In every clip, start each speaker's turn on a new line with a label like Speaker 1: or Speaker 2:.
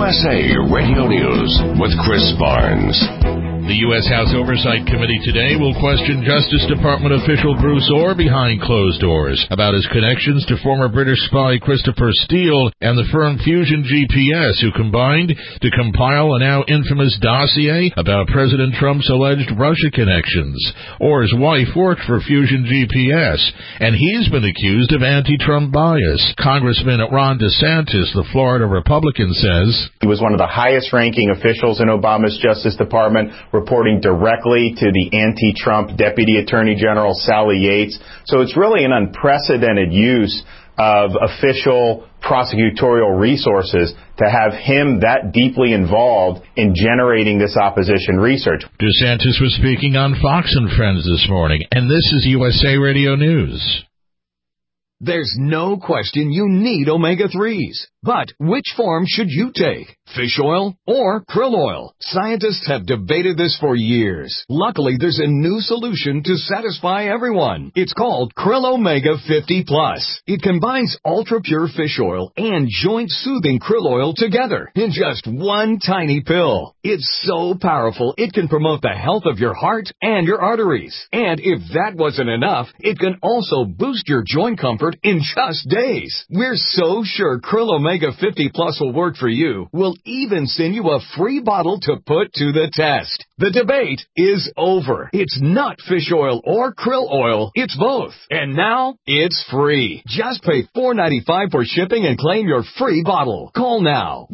Speaker 1: USA Radio News with Chris Barnes.
Speaker 2: The U.S. House Oversight Committee today will question Justice Department official Bruce Orr behind closed doors about his connections to former British spy Christopher Steele and the firm Fusion GPS, who combined to compile a now infamous dossier about President Trump's alleged Russia connections. Orr's wife worked for Fusion GPS, and he's been accused of anti-Trump bias. Congressman Ron DeSantis, the Florida Republican, says
Speaker 3: he was one of the highest-ranking officials in Obama's Justice Department, reporting directly to the anti-Trump Deputy Attorney General Sally Yates. So it's really an unprecedented use of official prosecutorial resources to have him that deeply involved in generating this opposition research.
Speaker 2: DeSantis was speaking on Fox and Friends this morning, and this is USA Radio News.
Speaker 4: There's no question you need omega-3s. But which form should you take? Fish oil or krill oil? Scientists have debated this for years. Luckily, there's a new solution to satisfy everyone. It's called Krill Omega 50 Plus. It combines ultra-pure fish oil and joint-soothing krill oil together in just one tiny pill. It's so powerful, it can promote the health of your heart and your arteries. And if that wasn't enough, it can also boost your joint comfort in just days. We're so sure Krill Omega 50 Plus will work for you. We'll even send you a free bottle to put to the test. The debate is over. It's not fish oil or krill oil. It's both. And now, it's free. Just pay $4.95 for shipping and claim your free bottle. Call now.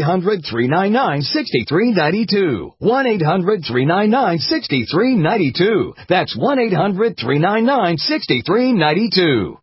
Speaker 4: 1-800-399-6392. 1-800-399-6392. That's 1-800-399-6392.